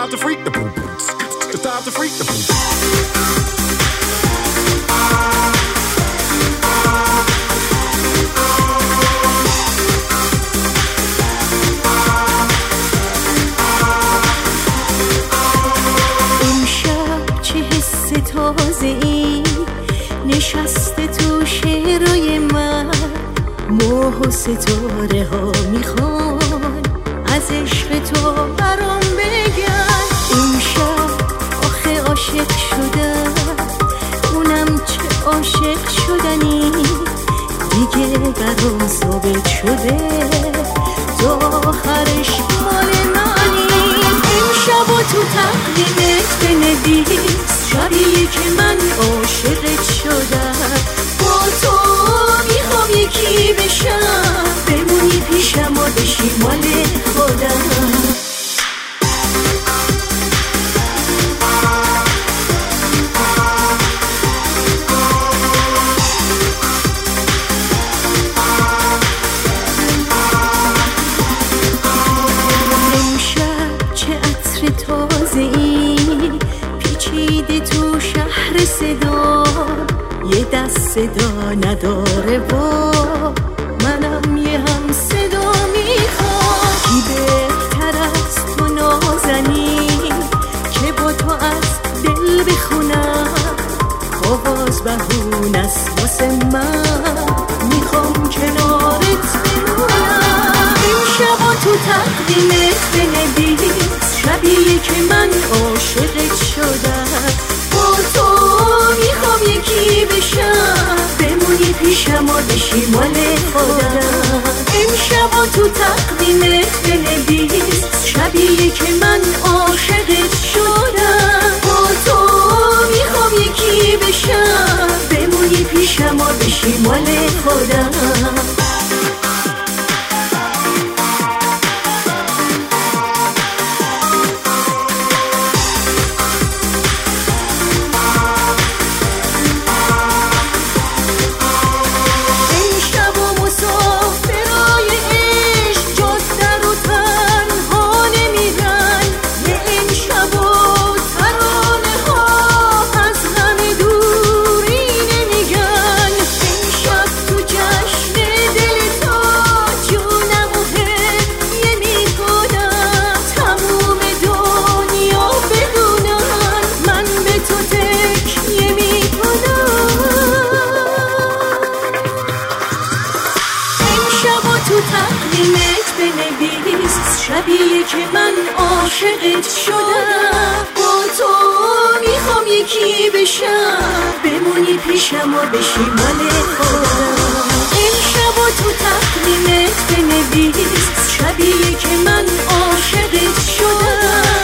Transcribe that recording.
time to freak the boom boom. It's time to freak the boom. امشب چه حس تازه‌ای نشسته تو شعرهای من، ماه و ستاره ها میخوان از عشق تو برام بگن. امشب آخه عاشق شدم، اونم چه عاشق شدنی، دیگه برام ثابت شده تو آخرش مال منی. امشب و تو تقدیمت بنویس شبیه که من عاشقت شدم، با تو میخوام یکی بشم، بمونی پیشم و بشی مال خودم. امشب چه عطر تازه‌ای پیچیده تو شهر صدا، یه دست صدا نداره با منم یه هم صدا میخوام. کی بهتر از تو نازنین که با تو از دل بخونم، آواز بهون است واسه من، میخوام کنارت بمونم. امشب و تو تقدیمت بنویس شبیه که من عاشقت شدم، با تو میخوام یکی بشم، بمونی پیشم و بشی مال خودم. امشب و تو تقدیمت بنویس شبیه که من عاشقت شدم، با تو میخوام یکی بشم، بمونی پیشم و بشی مال خودم. شبیه که من عاشقت شدم، با تو میخوام یکی بشم، بمونی پیشم و بشی مال خودم. امشب و تو تقدیمت بنویس شبیه که من عاشقت شدم،